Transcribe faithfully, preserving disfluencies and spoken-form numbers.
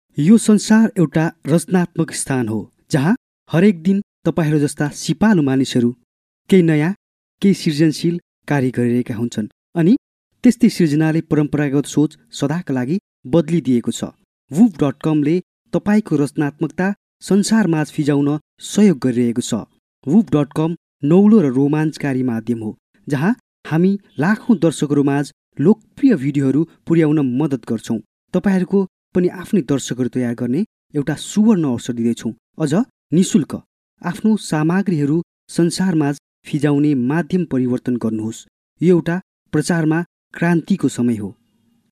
यो संसार एउटा रचनात्मक स्थान हो जहाँ हरेक दिन तपाईहरू जस्ता सिपालु मानिसहरू केही नयाँ केही सृजनशील कार्य गरिरहेका हुन्छन् अनि त्यस्तै सृजनाले परम्परागत सोच सदाका लागि बदलिदिएको छ। वुभ डट कमले तपाईँको रचनात्मकता संसारमाझ फिजाउन सहयोग गरिरहेको छ। वुभ डट कम नौलो र रोमाञ्चकारी माध्यम हो जहाँ हामी लाखौं दर्शकहरूमाझ लोकप्रिय भिडियोहरू पुर्याउन मद्दत गर्छौं। तपाईहरूको पनि आफ्नै दर्शकहरू तयार गर्ने एउटा सुवर्ण अवसर दिँदैछौँ। अझ निशुल्क आफ्नो सामग्रीहरू संसारमाझ फिजाउने माध्यम परिवर्तन गर्नुहोस्। यो एउटा प्रचारमा क्रान्तिको समय हो।